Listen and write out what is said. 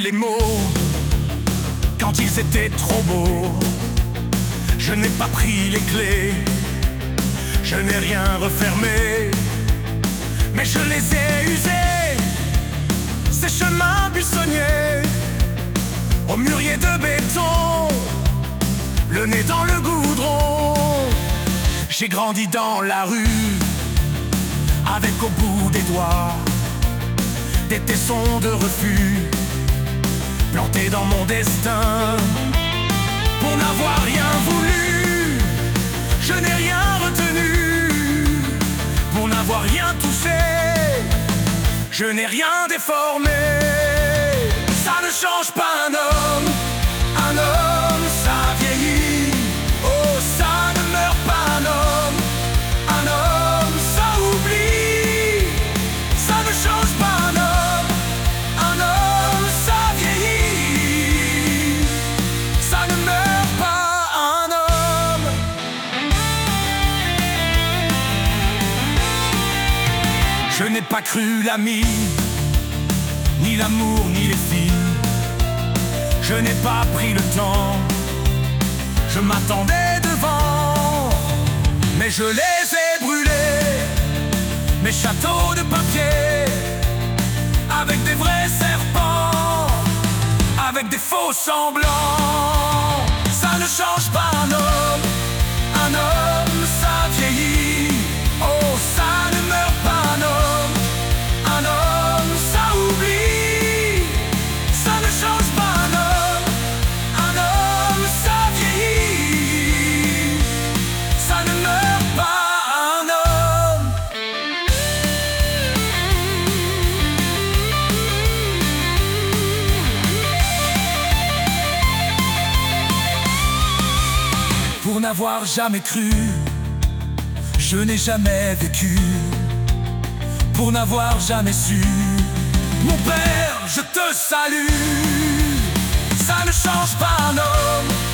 les mots quand ils étaient trop beaux. Je n'ai pas pris les clés, je n'ai rien refermé, mais je les ai usés, ces chemins buissonniers, au mûrier de béton, le nez dans le goudron. J'ai grandi dans la rue, avec au bout des doigts des tessons de refus, plantés dans mon destin. Pour n'avoir rien voulu, je n'ai rien retenu. Pour n'avoir rien touché, je n'ai rien déformé. Ça ne change pas un homme, ça vieillit. Oh, ça ne meurt pas un homme, ça oublie. Ça ne change pas un homme, ça vieillit. Ça ne meurt pas un homme. Je n'ai pas cru l'ami, ni l'amour, ni les filles. Je n'ai pas pris le temps, je m'attendais devant, mais je les ai brûlés, mes châteaux de papier, avec des vrais serpents, avec des faux semblants. Ça ne change pas un homme, ça vieillit. Oh, ça ne meurt pas un homme, ça oublie. Ça ne change pas un homme, ça vieillit. Ça ne meurt pas un homme. Pour n'avoir jamais cru, je n'ai jamais vécu. Pour n'avoir jamais su, mon père, je te salue. Ça ne change pas un homme,